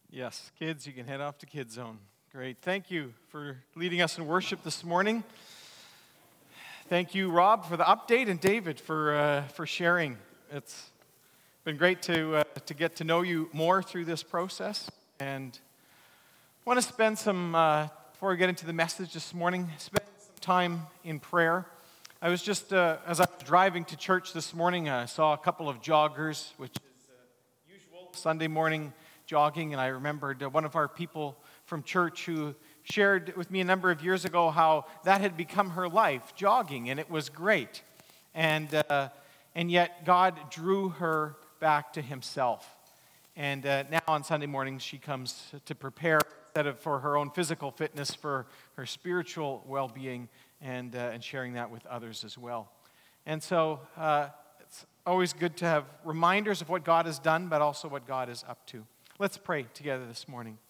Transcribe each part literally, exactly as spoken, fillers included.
Yes, kids, you can head off to Kids Zone. Great. Thank you for leading us in worship this morning. Thank you, Rob, for the update, and David for uh, for sharing. It's been great to uh, to get to know you more through this process, and I want to spend some uh, before we get into the message this morning. Spend some time in prayer. I was just uh, as I was driving to church this morning, I saw a couple of joggers, which is uh, usual Sunday morning jogging, and I remembered uh, one of our people from church who shared with me a number of years ago how that had become her life, jogging, and it was great. And uh, and yet God drew her back to himself. And uh, now on Sunday mornings she comes to prepare, instead of for her own physical fitness, for her spiritual well-being, and uh, and sharing that with others as well. And so uh, it's always good to have reminders of what God has done, but also what God is up to. Let's pray together this morning.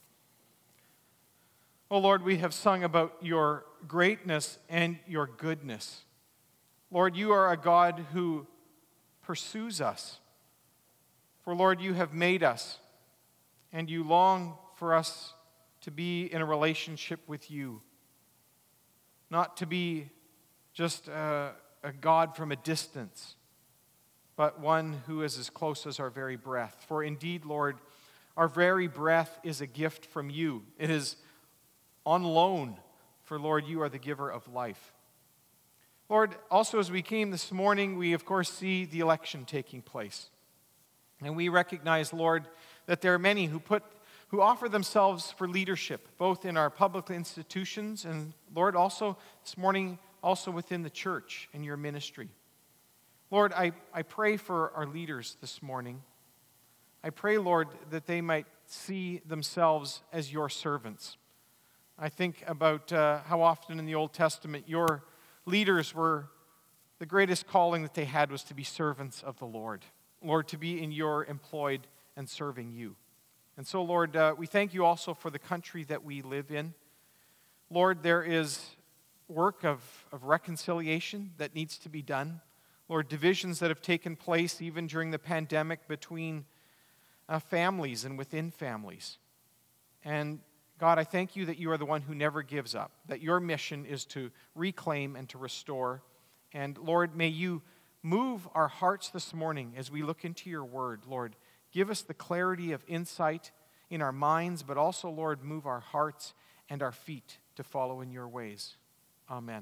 Oh Lord, we have sung about your greatness and your goodness. Lord, you are a God who pursues us. For Lord, you have made us, and you long for us to be in a relationship with you. Not to be just a, a God from a distance, but one who is as close as our very breath. For indeed, Lord, our very breath is a gift from you. It is on loan, for Lord, you are the giver of life. Lord, also as we came this morning, we of course see the election taking place. And we recognize, Lord, that there are many who put who offer themselves for leadership, both in our public institutions and, Lord, also this morning, also within the church and your ministry. Lord, I, I pray for our leaders this morning. I pray, Lord, that they might see themselves as your servants. I think about uh, how often in the Old Testament your leaders were, the greatest calling that they had was to be servants of the Lord. Lord, to be in your employed and serving you. And so, Lord, uh, we thank you also for the country that we live in. Lord, there is work of, of reconciliation that needs to be done. Lord, divisions that have taken place even during the pandemic between Uh, families and within families. And God, I thank you that you are the one who never gives up, that your mission is to reclaim and to restore. And Lord, may you move our hearts this morning as we look into your word. Lord, give us the clarity of insight in our minds, but also, Lord, move our hearts and our feet to follow in your ways. Amen.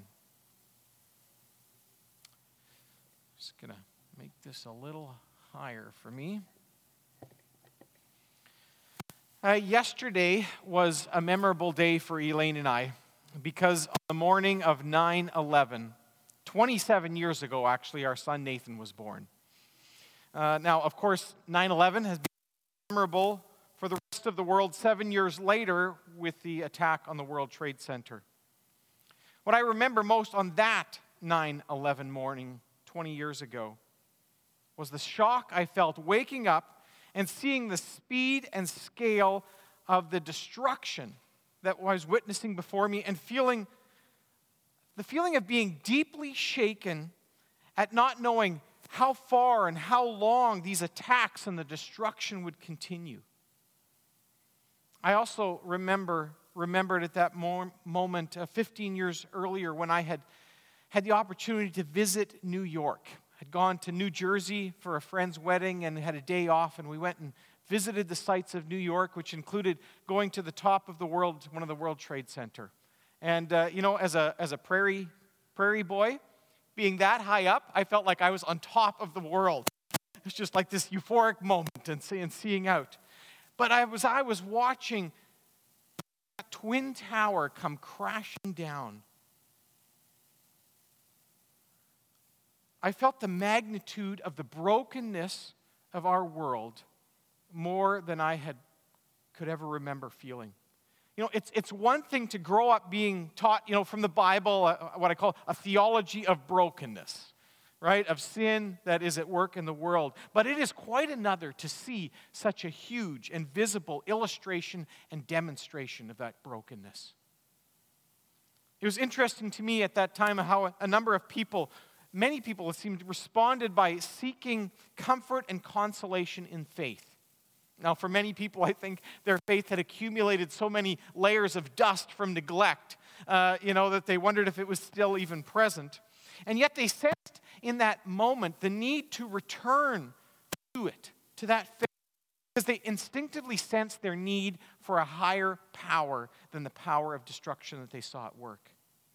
Just going to make this a little higher for me. Uh, yesterday was a memorable day for Elaine and I, because on the morning of nine eleven, twenty-seven years ago actually, our son Nathan was born. Uh, now, of course, nine eleven has been memorable for the rest of the world seven years later with the attack on the World Trade Center. What I remember most on that nine eleven morning twenty years ago was the shock I felt waking up and seeing the speed and scale of the destruction that I was witnessing before me, and feeling the feeling of being deeply shaken at not knowing how far and how long these attacks and the destruction would continue. I also remember remembered at that mo- moment uh, fifteen years earlier when I had had the opportunity to visit New York. I'd gone to New Jersey for a friend's wedding and had a day off, and we went and visited the sites of New York, which included going to the top of the world, one of the World Trade Center. And, uh, you know, as a as a prairie prairie boy, being that high up, I felt like I was on top of the world. It was just like this euphoric moment and, see, and seeing out. But I was I was watching that Twin Tower come crashing down. I felt the magnitude of the brokenness of our world more than I had could ever remember feeling. You know, it's it's one thing to grow up being taught, you know, from the Bible, uh, what I call a theology of brokenness, right? Of sin that is at work in the world. But it is quite another to see such a huge and visible illustration and demonstration of that brokenness. It was interesting to me at that time how a number of people Many people, it seemed, responded by seeking comfort and consolation in faith. Now, for many people, I think their faith had accumulated so many layers of dust from neglect, uh, you know, that they wondered if it was still even present. And yet they sensed in that moment the need to return to it, to that faith, because they instinctively sensed their need for a higher power than the power of destruction that they saw at work.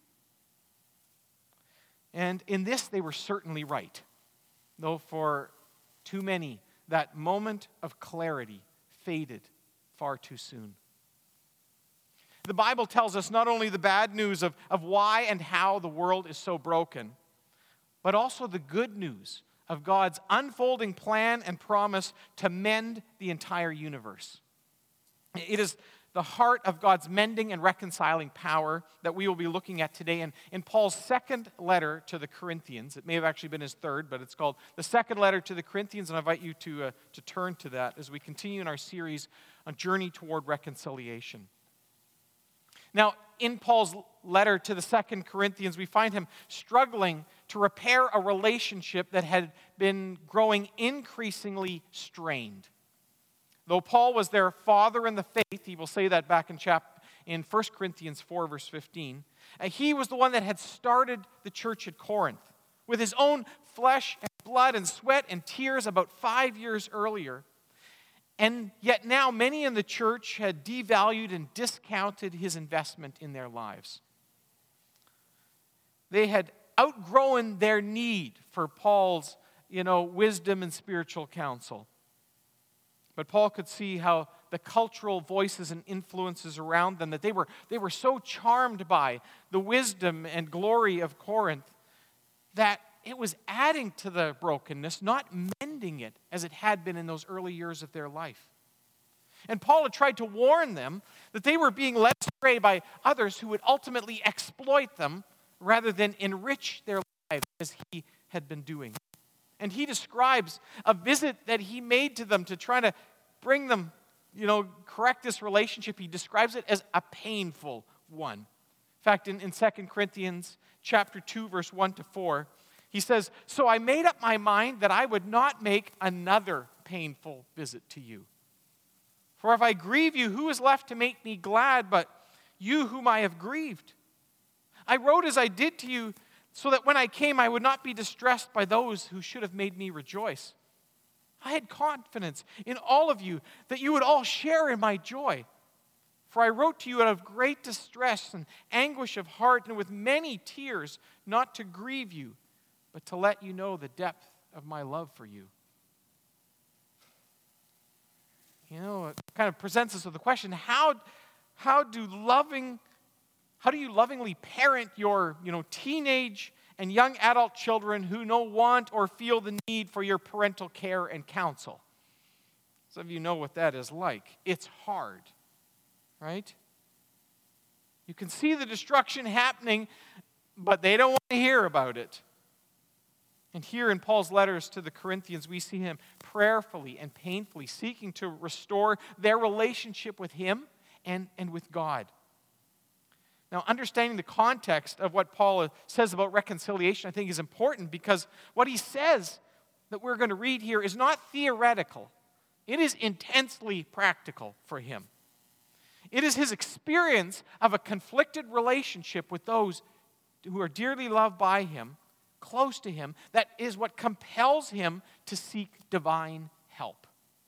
And in this, they were certainly right, though for too many, that moment of clarity faded far too soon. The Bible tells us not only the bad news of, of why and how the world is so broken, but also the good news of God's unfolding plan and promise to mend the entire universe. It is the heart of God's mending and reconciling power that we will be looking at today. And in Paul's second letter to the Corinthians, it may have actually been his third, but it's called the second letter to the Corinthians, and I invite you to, uh, to turn to that as we continue in our series on Journey Toward Reconciliation. Now, in Paul's letter to the Second Corinthians, we find him struggling to repair a relationship that had been growing increasingly strained. Though Paul was their father in the faith, he will say that back in chap in First Corinthians four, verse fifteen, uh, he was the one that had started the church at Corinth with his own flesh and blood and sweat and tears about five years earlier. And yet now many in the church had devalued and discounted his investment in their lives. They had outgrown their need for Paul's, you know, wisdom and spiritual counsel. But Paul could see how the cultural voices and influences around them, that they were, they were so charmed by the wisdom and glory of Corinth, that it was adding to the brokenness, not mending it as it had been in those early years of their life. And Paul had tried to warn them that they were being led astray by others who would ultimately exploit them rather than enrich their lives as he had been doing. And he describes a visit that he made to them to try to bring them, you know, correct this relationship. He describes it as a painful one. In fact, in, in Second Corinthians chapter two, verse one to four, he says, "So I made up my mind that I would not make another painful visit to you. For if I grieve you, who is left to make me glad but you whom I have grieved? I wrote as I did to you, so that when I came I would not be distressed by those who should have made me rejoice. I had confidence in all of you that you would all share in my joy. For I wrote to you out of great distress and anguish of heart and with many tears, not to grieve you, but to let you know the depth of my love for you." You know, it kind of presents us with the question, how, how do loving How do you lovingly parent your, you know, teenage and young adult children who no want or feel the need for your parental care and counsel? Some of you know what that is like. It's hard, right? You can see the destruction happening, but they don't want to hear about it. And here in Paul's letters to the Corinthians, we see him prayerfully and painfully seeking to restore their relationship with him and, and with God. Now, understanding the context of what Paul says about reconciliation, I think, is important, because what he says that we're going to read here is not theoretical. It is intensely practical for him. It is his experience of a conflicted relationship with those who are dearly loved by him, close to him, that is what compels him to seek divine help.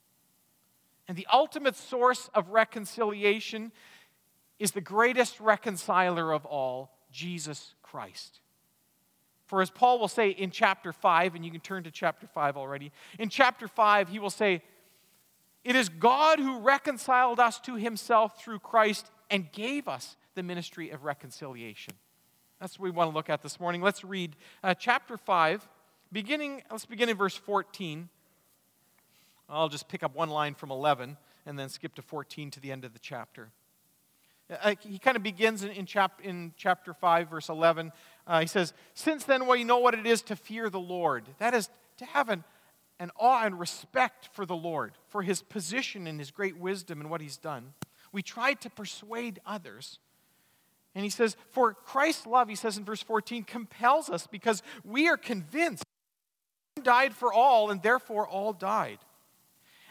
And the ultimate source of reconciliation is the greatest reconciler of all, Jesus Christ. For as Paul will say in chapter five, and you can turn to chapter five already, in chapter five he will say, "It is God who reconciled us to himself through Christ and gave us the ministry of reconciliation." That's what we want to look at this morning. Let's read uh, chapter five, beginning, let's begin in verse fourteen. I'll just pick up one line from eleven and then skip to fourteen to the end of the chapter. Uh, he kind of begins in, in, chap, in chapter five, verse eleven. Uh, he says, "Since then we know what it is to fear the Lord." That is, to have an, an awe and respect for the Lord, for his position and his great wisdom and what he's done. We tried to persuade others. And he says, "For Christ's love," he says in verse fourteen, "compels us, because we are convinced one died for all, and therefore all died.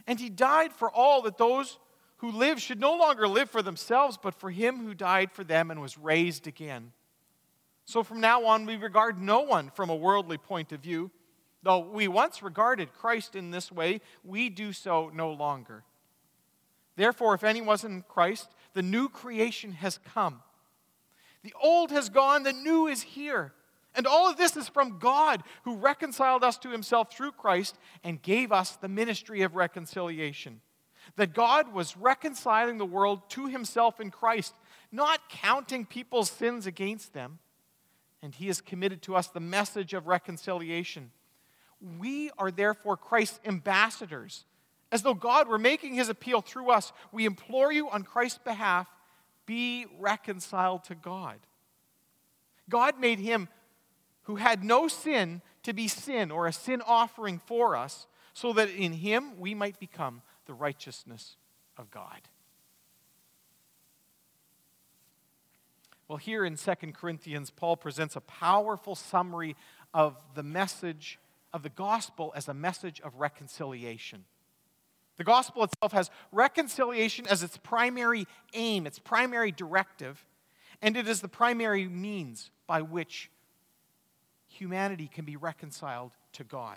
And he died for all, that those who live should no longer live for themselves, but for him who died for them and was raised again. So from now on, we regard no one from a worldly point of view. Though we once regarded Christ in this way, we do so no longer. Therefore, if anyone was in Christ, the new creation has come. The old has gone, the new is here. And all of this is from God, who reconciled us to himself through Christ and gave us the ministry of reconciliation. That God was reconciling the world to himself in Christ, not counting people's sins against them. And he has committed to us the message of reconciliation. We are therefore Christ's ambassadors. As though God were making his appeal through us, we implore you on Christ's behalf, be reconciled to God. God made him who had no sin to be sin, or a sin offering for us, so that in him we might become the righteousness of God. Well, here in Second Corinthians, Paul presents a powerful summary of the message of the gospel as a message of reconciliation. The gospel itself has reconciliation as its primary aim, its primary directive, and it is the primary means by which humanity can be reconciled to God.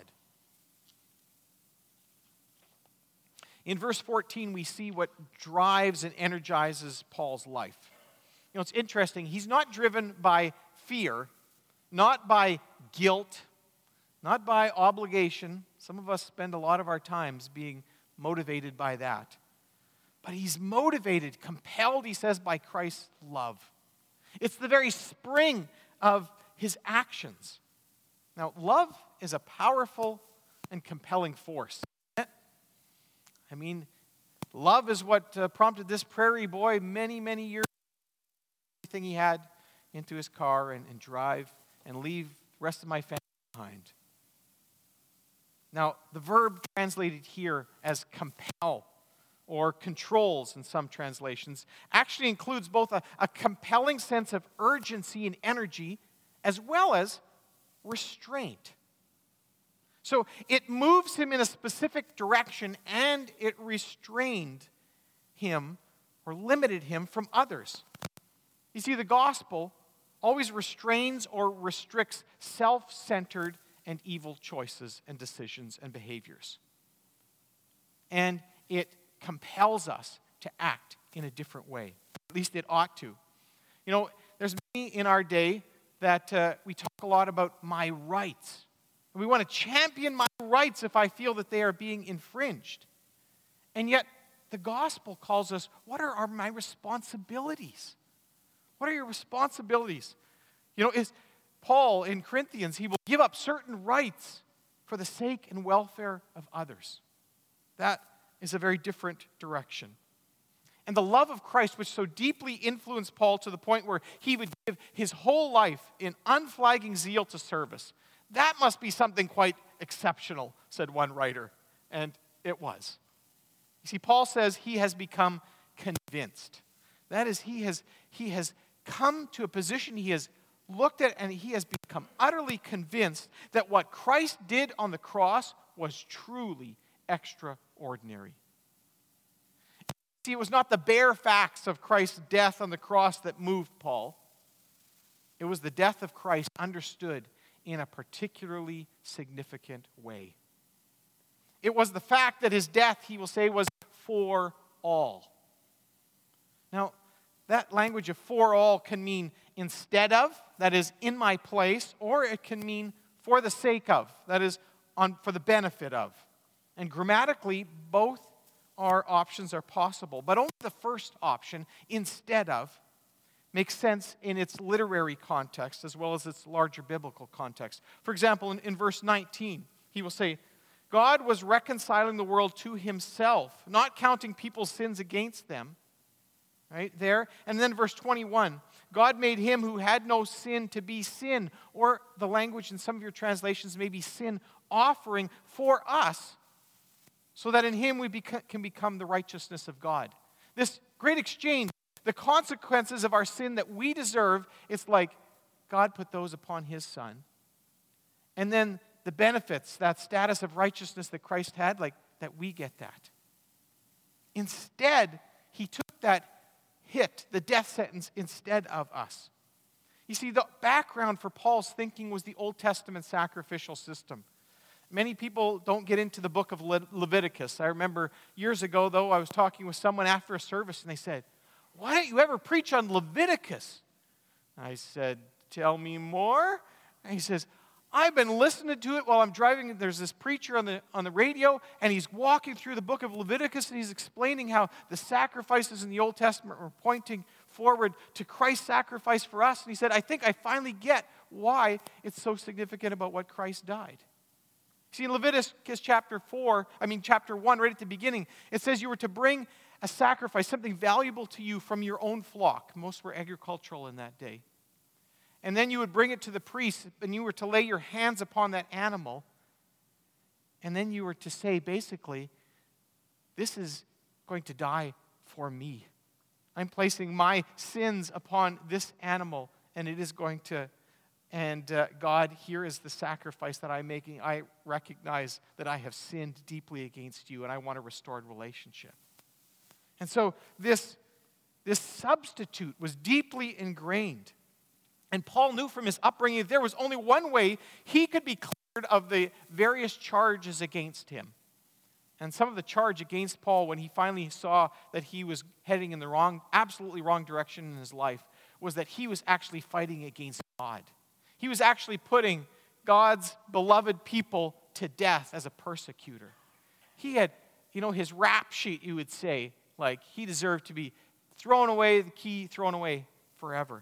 In verse fourteen, we see what drives and energizes Paul's life. You know, it's interesting. He's not driven by fear, not by guilt, not by obligation. Some of us spend a lot of our times being motivated by that. But he's motivated, compelled, he says, by Christ's love. It's the very spring of his actions. Now, love is a powerful and compelling force. I mean, love is what uh, prompted this prairie boy many, many years ago, everything he had into his car and, and drive and leave the rest of my family behind. Now, the verb translated here as compel or controls in some translations actually includes both a, a compelling sense of urgency and energy as well as restraint. So it moves him in a specific direction and it restrained him or limited him from others. You see, the gospel always restrains or restricts self-centered and evil choices and decisions and behaviors. And it compels us to act in a different way. At least it ought to. You know, there's many in our day that uh, we talk a lot about my rights. We want to champion my rights if I feel that they are being infringed. And yet, the gospel calls us, what are, are my responsibilities? What are your responsibilities? You know, is Paul in Corinthians, he will give up certain rights for the sake and welfare of others. That is a very different direction. And the love of Christ, which so deeply influenced Paul to the point where he would give his whole life in unflagging zeal to service, that must be something quite exceptional, said one writer. And it was. You see, Paul says he has become convinced. That is, he has, he has come to a position, he has looked at and he has become utterly convinced that what Christ did on the cross was truly extraordinary. See, it was not the bare facts of Christ's death on the cross that moved Paul. It was the death of Christ understood in a particularly significant way. It was the fact that his death, he will say, was for all. Now, that language of for all can mean instead of, that is, in my place, or it can mean for the sake of, that is, on for the benefit of. And grammatically, both our options are possible. But only the first option, instead of, makes sense in its literary context as well as its larger biblical context. For example, in, in verse nineteen, he will say, God was reconciling the world to himself, not counting people's sins against them. Right there. And then verse twenty-one, God made him who had no sin to be sin, or the language in some of your translations may be sin offering for us, so that in him we beca- can become the righteousness of God. This great exchange, the consequences of our sin that we deserve, it's like God put those upon his son. And then the benefits, that status of righteousness that Christ had, like that we get that. Instead, he took that hit, the death sentence, instead of us. You see, the background for Paul's thinking was the Old Testament sacrificial system. Many people don't get into the book of Le- Leviticus. I remember years ago, though, I was talking with someone after a service, and they said, "Why don't you ever preach on Leviticus?" I said, "Tell me more." And he says, "I've been listening to it while I'm driving. There's this preacher on the, on the radio, and he's walking through the book of Leviticus, and he's explaining how the sacrifices in the Old Testament were pointing forward to Christ's sacrifice for us." And he said, "I think I finally get why it's so significant about what Christ died." See, in Leviticus chapter four, I mean chapter one, right at the beginning, it says you were to bring a sacrifice, something valuable to you from your own flock. Most were agricultural in that day. And then you would bring it to the priest, and you were to lay your hands upon that animal. And then you were to say, basically, this is going to die for me. I'm placing my sins upon this animal, and it is going to, and uh, God, here is the sacrifice that I'm making. I recognize that I have sinned deeply against you, and I want a restored relationship. And so this, this substitute was deeply ingrained. And Paul knew from his upbringing that there was only one way he could be cleared of the various charges against him. And some of the charge against Paul, when he finally saw that he was heading in the wrong, absolutely wrong direction in his life, was that he was actually fighting against God. He was actually putting God's beloved people to death as a persecutor. He had, you know, his rap sheet, you would say, like he deserved to be thrown away, the key thrown away forever.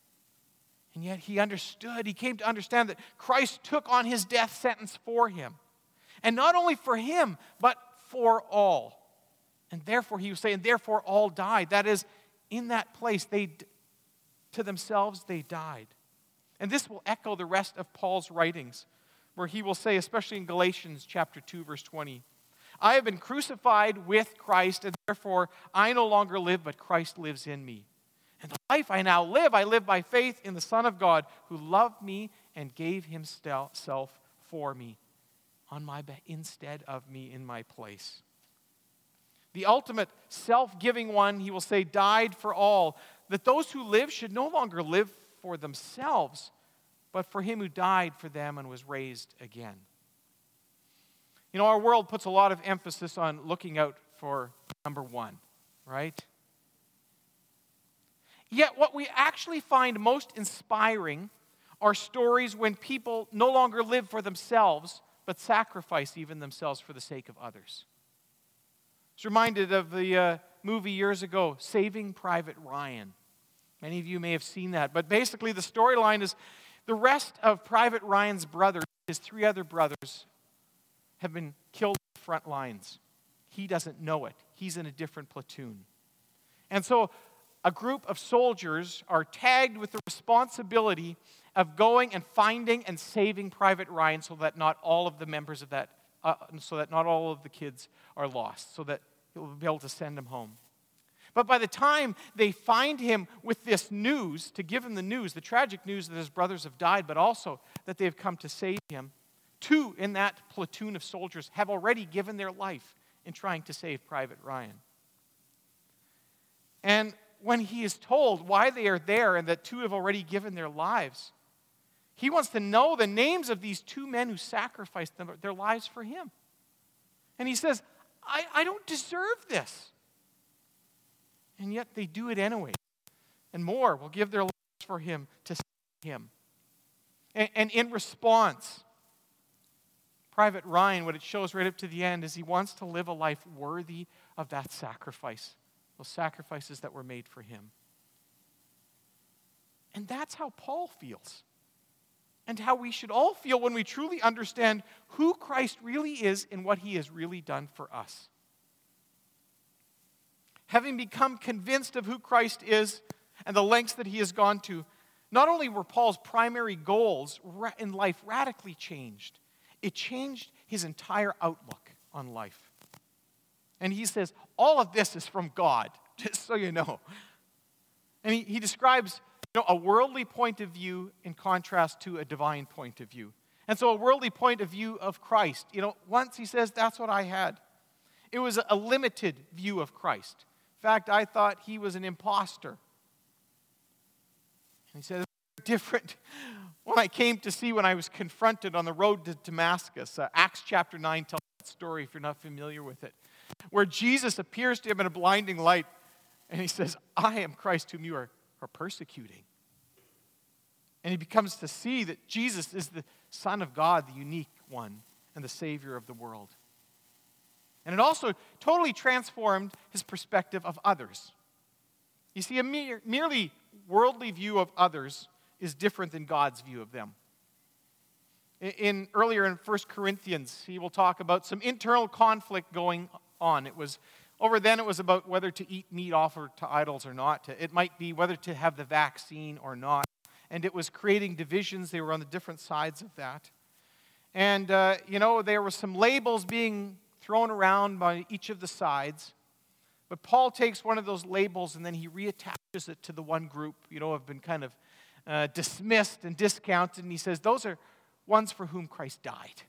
And yet he understood, he came to understand that Christ took on his death sentence for him. And not only for him, but for all. And therefore, he was saying, therefore all died. That is, in that place, they, to themselves, they died. And this will echo the rest of Paul's writings, where he will say, especially in Galatians chapter two, verse twenty, "I have been crucified with Christ, and therefore I no longer live, but Christ lives in me. And the life I now live, I live by faith in the Son of God, who loved me and gave himself for me, on my be- instead of me, in my place." The ultimate self-giving one, he will say, died for all, that those who live should no longer live for themselves, but for him who died for them and was raised again. You know, our world puts a lot of emphasis on looking out for number one, right? Yet what we actually find most inspiring are stories when people no longer live for themselves, but sacrifice even themselves for the sake of others. I was reminded of the uh, movie years ago, Saving Private Ryan. Many of you may have seen that. But basically the storyline is the rest of Private Ryan's brothers, his three other brothers, have been killed on the front lines. He doesn't know it. He's in a different platoon. And so a group of soldiers are tagged with the responsibility of going and finding and saving Private Ryan so that not all of the members of that, uh, so that not all of the kids are lost, so that he'll be able to send them home. But by the time they find him with this news, to give him the news, the tragic news that his brothers have died, but also that they have come to save him, two in that platoon of soldiers have already given their life in trying to save Private Ryan. And when he is told why they are there and that two have already given their lives, he wants to know the names of these two men who sacrificed them, their lives for him. And he says, I, I don't deserve this. And yet they do it anyway. And more will give their lives for him to save him. And, and in response, Private Ryan, what it shows right up to the end, is he wants to live a life worthy of that sacrifice. Those sacrifices that were made for him. And that's how Paul feels. And how we should all feel when we truly understand who Christ really is and what he has really done for us. Having become convinced of who Christ is and the lengths that he has gone to, not only were Paul's primary goals in life radically changed, it changed his entire outlook on life. And he says, all of this is from God, just so you know. And he, he describes you know, a worldly point of view in contrast to a divine point of view. And so a worldly point of view of Christ, you know, once he says, that's what I had. It was a limited view of Christ. In fact, I thought he was an imposter. And he said, it's different when I came to see when I was confronted on the road to Damascus. Uh, Acts chapter nine tells that story if you're not familiar with it, where Jesus appears to him in a blinding light, and he says, I am Christ whom you are, are persecuting. And he becomes to see that Jesus is the Son of God, the unique one, and the Savior of the world. And it also totally transformed his perspective of others. You see, a mere, merely worldly view of others is different than God's view of them. In, in earlier in First Corinthians, he will talk about some internal conflict going on. It was over then it was about whether to eat meat offered to idols or not. It might be whether to have the vaccine or not. And it was creating divisions. They were on the different sides of that. And, uh, you know, there were some labels being thrown around by each of the sides. But Paul takes one of those labels and then he reattaches it to the one group, you know, have been kind of uh, dismissed and discounted. And he says, those are ones for whom Christ died.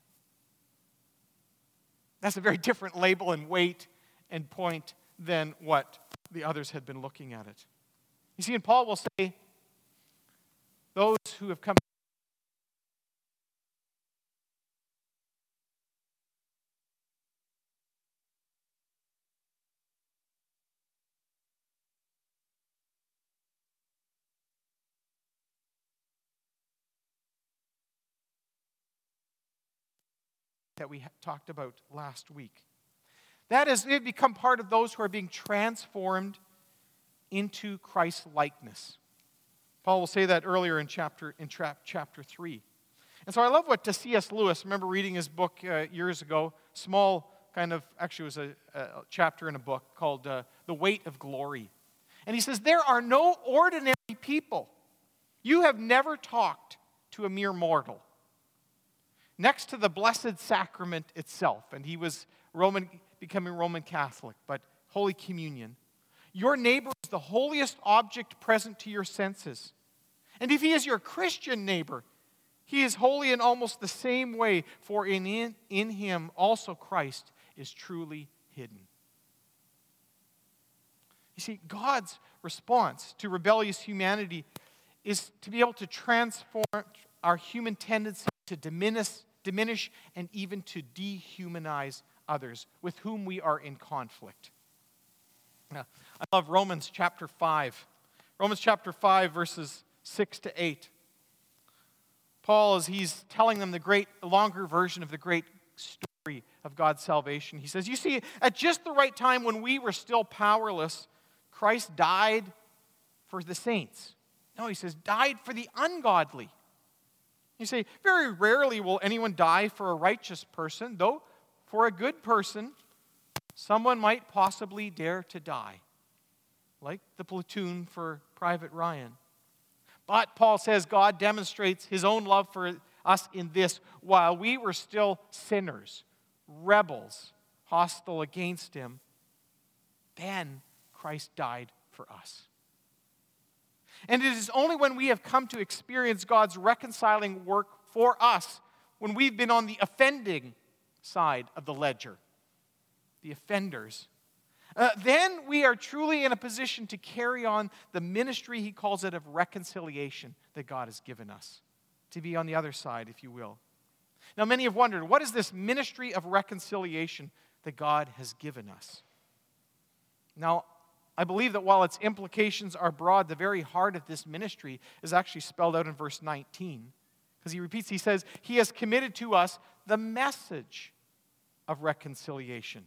That's a very different label and weight and point than what the others had been looking at it. You see, and Paul will say, those who have come that we talked about last week. That is, they've become part of those who are being transformed into Christ's likeness. Paul will say that earlier in chapter in tra- chapter three. And so I love what C S Lewis, I remember reading his book uh, years ago, small kind of, actually it was a, a chapter in a book called uh, The Weight of Glory. And he says, there are no ordinary people. You have never talked to a mere mortal. Next to the Blessed Sacrament itself, and he was Roman, becoming Roman Catholic, but Holy Communion. Your neighbor is the holiest object present to your senses. And if he is your Christian neighbor, he is holy in almost the same way, for in, in, in him also Christ is truly hidden. You see, God's response to rebellious humanity is to be able to transform our human tendency to diminish, diminish and even to dehumanize others with whom we are in conflict. Now, I love Romans chapter five. Romans chapter five, verses six to eight. Paul, as he's telling them the great, longer version of the great story of God's salvation, he says, you see, at just the right time when we were still powerless, Christ died for the saints. No, he says, died for the ungodly. You say, very rarely will anyone die for a righteous person, though for a good person, someone might possibly dare to die, like the platoon for Private Ryan. But Paul says God demonstrates his own love for us in this: while we were still sinners, rebels, hostile against him, then Christ died for us. And it is only when we have come to experience God's reconciling work for us, when we've been on the offending side of the ledger, the offenders, uh, then we are truly in a position to carry on the ministry, he calls it, of reconciliation that God has given us, to be on the other side, if you will. Now, many have wondered, what is this ministry of reconciliation that God has given us? Now, I believe that while its implications are broad, the very heart of this ministry is actually spelled out in verse nineteen. Because he repeats, he says, he has committed to us the message of reconciliation.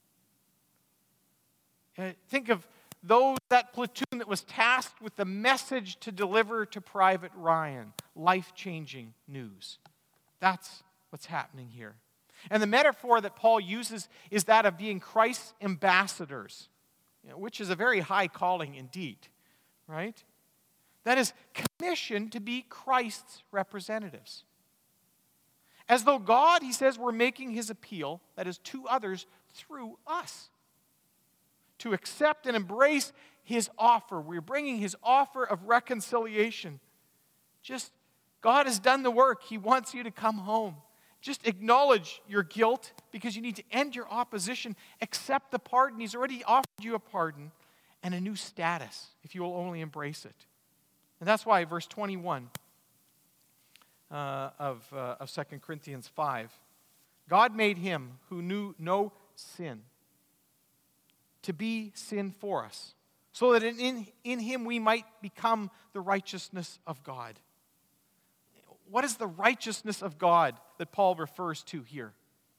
And think of those, that platoon that was tasked with the message to deliver to Private Ryan, life-changing news. That's what's happening here. And the metaphor that Paul uses is that of being Christ's ambassadors, you know, which is a very high calling indeed, right? That is commissioned to be Christ's representatives. As though God, he says, were making his appeal, that is, to others through us. To accept and embrace his offer. We're bringing his offer of reconciliation. Just, God has done the work. He wants you to come home. Just acknowledge your guilt because you need to end your opposition. Accept the pardon. He's already offered you a pardon and a new status if you will only embrace it. And that's why verse twenty-one uh, of, uh, of Second Corinthians five, God made him who knew no sin to be sin for us, so that in, in him we might become the righteousness of God. What is the righteousness of God that Paul refers to here?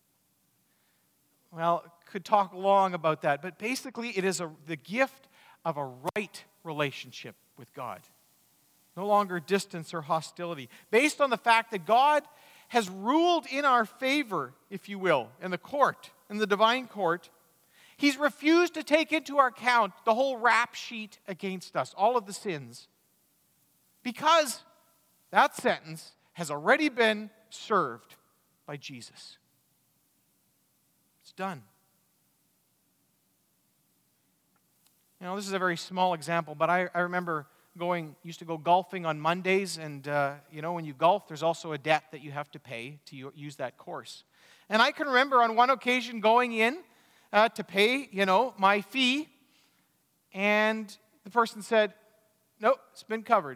Well, could talk long about that, but basically it is a, the gift of a right relationship with God. No longer distance or hostility. Based on the fact that God has ruled in our favor, if you will, in the court, in the divine court, He's refused to take into account the whole rap sheet against us, all of the sins, because that sentence has already been served by Jesus. It's done. You know, this is a very small example, but I, I remember going, used to go golfing on Mondays, and uh, you know, when you golf, there's also a debt that you have to pay to use that course. And I can remember on one occasion going in uh, to pay, you know, my fee, and the person said, "Nope, it's been covered."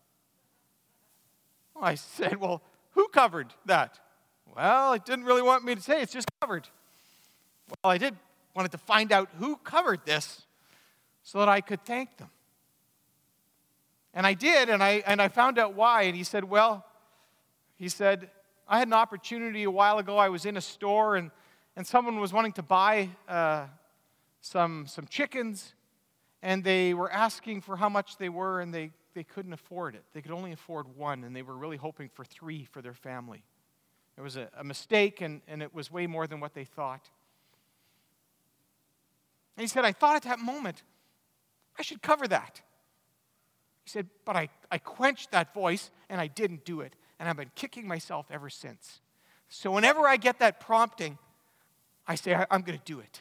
Well, I said, "Well, who covered that?" "Well, it didn't really want me to say, it's just covered." Well, I did wanted to find out who covered this so that I could thank them. And I did, and I and I found out why. And he said, well, he said, I had an opportunity a while ago. I was in a store, and, and someone was wanting to buy uh, some, some chickens, and they were asking for how much they were, and they, they couldn't afford it. They could only afford one, and they were really hoping for three for their family. It was a, a mistake, and, and it was way more than what they thought. And he said, I thought at that moment, I should cover that. He said, but I, I quenched that voice, and I didn't do it. And I've been kicking myself ever since. So whenever I get that prompting, I say, I, I'm going to do it.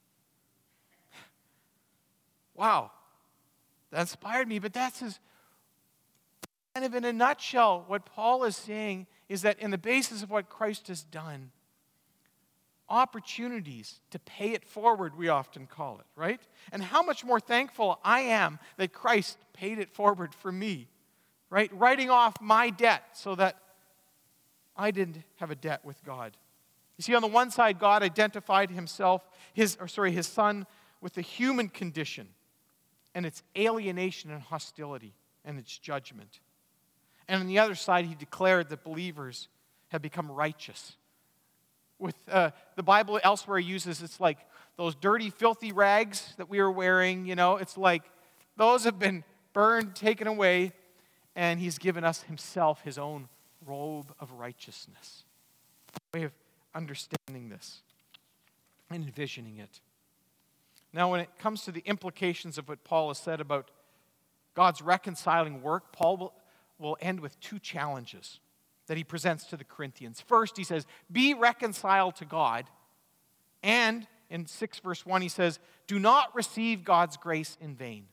Wow. That inspired me, but that's his, kind of in a nutshell, what Paul is saying is that in the basis of what Christ has done, opportunities to pay it forward, we often call it, right? And how much more thankful I am that Christ paid it forward for me, right? Writing off my debt so that I didn't have a debt with God. You see, on the one side, God identified himself, his, or sorry, his son with the human condition and its alienation and hostility and its judgment. And on the other side, he declared that believers have become righteous. With uh, the Bible elsewhere uses, it's like those dirty, filthy rags that we are wearing, you know, it's like those have been burned, taken away, and he's given us himself his own robe of righteousness. A way of understanding this and envisioning it. Now, when it comes to the implications of what Paul has said about God's reconciling work, Paul will, will end with two challenges that he presents to the Corinthians. First, he says, be reconciled to God. And in six verse one, he says, do not receive God's grace in vain.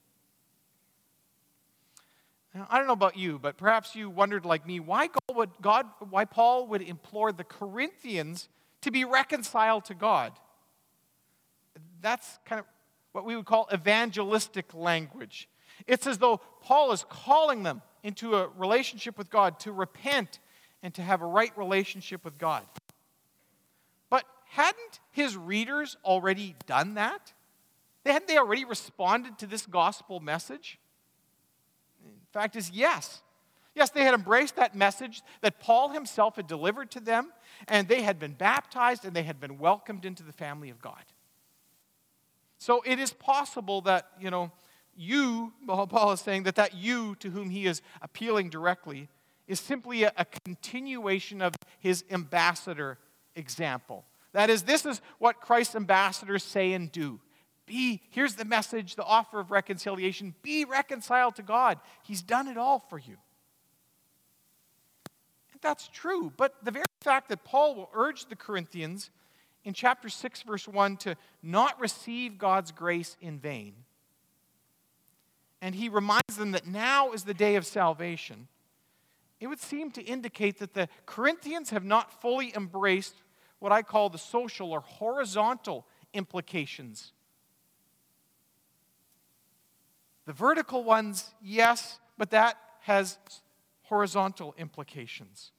Now, I don't know about you, but perhaps you wondered like me, why God would God, why Paul would implore the Corinthians to be reconciled to God. That's kind of what we would call evangelistic language. It's as though Paul is calling them into a relationship with God, to repent and to have a right relationship with God. But hadn't his readers already done that? Hadn't they already responded to this gospel message? In fact is yes. Yes, they had embraced that message that Paul himself had delivered to them, and they had been baptized and they had been welcomed into the family of God. So it is possible that, you know, you, Paul is saying that that you to whom he is appealing directly is simply a, a continuation of his ambassador example. That is, this is what Christ's ambassadors say and do. Be, here's the message, the offer of reconciliation. Be reconciled to God. He's done it all for you. And that's true, but the very fact that Paul will urge the Corinthians in chapter six, verse one, to not receive God's grace in vain, and he reminds them that now is the day of salvation, it would seem to indicate that the Corinthians have not fully embraced what I call the social or horizontal implications. The vertical ones, yes, but that has horizontal implications.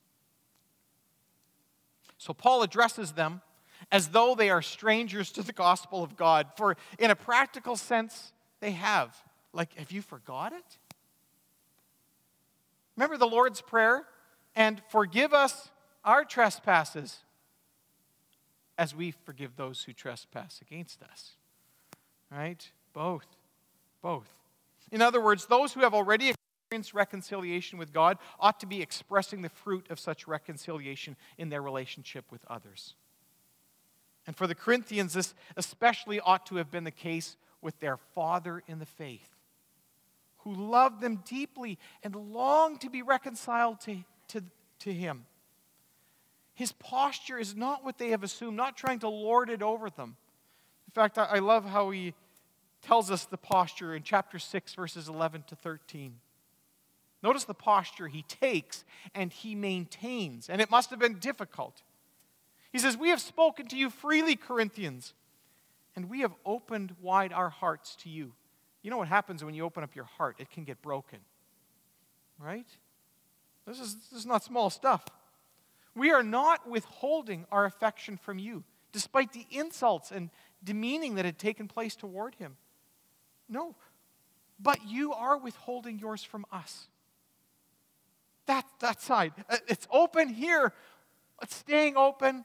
So Paul addresses them as though they are strangers to the gospel of God. For in a practical sense, they have. Like, have you forgot it? Remember the Lord's Prayer? And forgive us our trespasses as we forgive those who trespass against us. Right? Both. Both. In other words, those who have already experienced reconciliation with God ought to be expressing the fruit of such reconciliation in their relationship with others. And for the Corinthians, this especially ought to have been the case with their father in the faith, who loved them deeply and longed to be reconciled to, to, to him. His posture is not what they have assumed, not trying to lord it over them. In fact, I, I love how he tells us the posture in chapter six, verses eleven to thirteen. Notice the posture he takes and he maintains, and it must have been difficult. He says, "We have spoken to you freely, Corinthians, and we have opened wide our hearts to you." You know what happens when you open up your heart? It can get broken, right? This is, this is not small stuff. "We are not withholding our affection from you, despite the insults and demeaning that had taken place toward him. No, but you are withholding yours from us." That, that side. It's open here. It's staying open.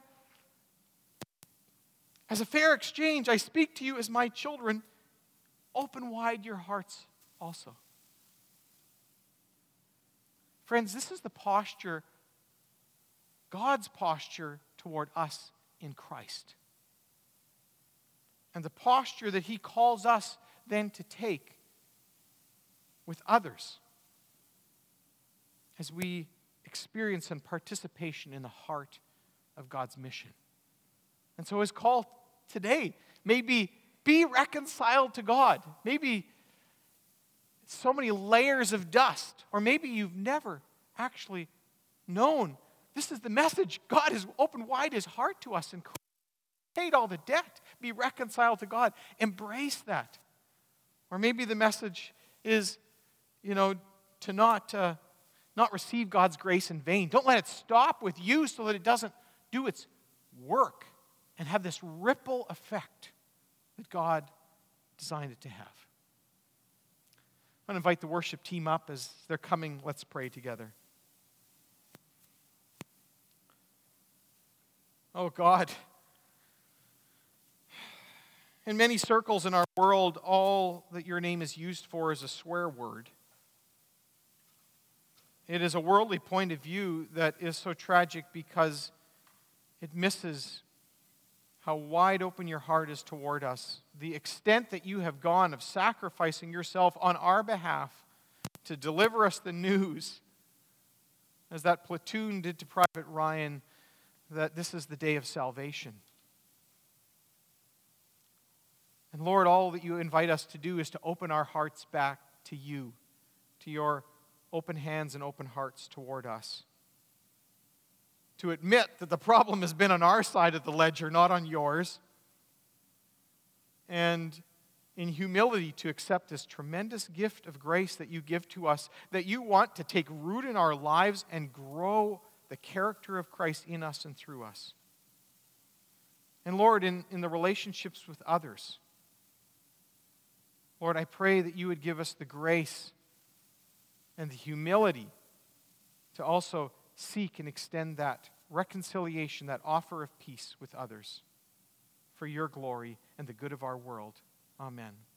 As a fair exchange, I speak to you as my children. Open wide your hearts also. Friends, this is the posture, God's posture toward us in Christ. And the posture that he calls us then to take with others as we experience and participation in the heart of God's mission. And so his call today may be, be reconciled to God. Maybe so many layers of dust, or maybe you've never actually known. This is the message. God has opened wide his heart to us and paid all the debt. Be reconciled to God. Embrace that. Or maybe the message is, you know, to not, uh, not receive God's grace in vain. Don't let it stop with you so that it doesn't do its work and have this ripple effect that God designed it to have. I'm going to invite the worship team up as they're coming. Let's pray together. Oh God, in many circles in our world, all that your name is used for is a swear word. It is a worldly point of view that is so tragic because it misses how wide open your heart is toward us, the extent that you have gone of sacrificing yourself on our behalf to deliver us the news, as that platoon did to Private Ryan, that this is the day of salvation. And Lord, all that you invite us to do is to open our hearts back to you, to your open hands and open hearts toward us. To admit that the problem has been on our side of the ledger, not on yours. And in humility to accept this tremendous gift of grace that you give to us, that you want to take root in our lives and grow the character of Christ in us and through us. And Lord, in, in the relationships with others, Lord, I pray that you would give us the grace and the humility to also seek and extend that reconciliation, that offer of peace with others for your glory and the good of our world. Amen.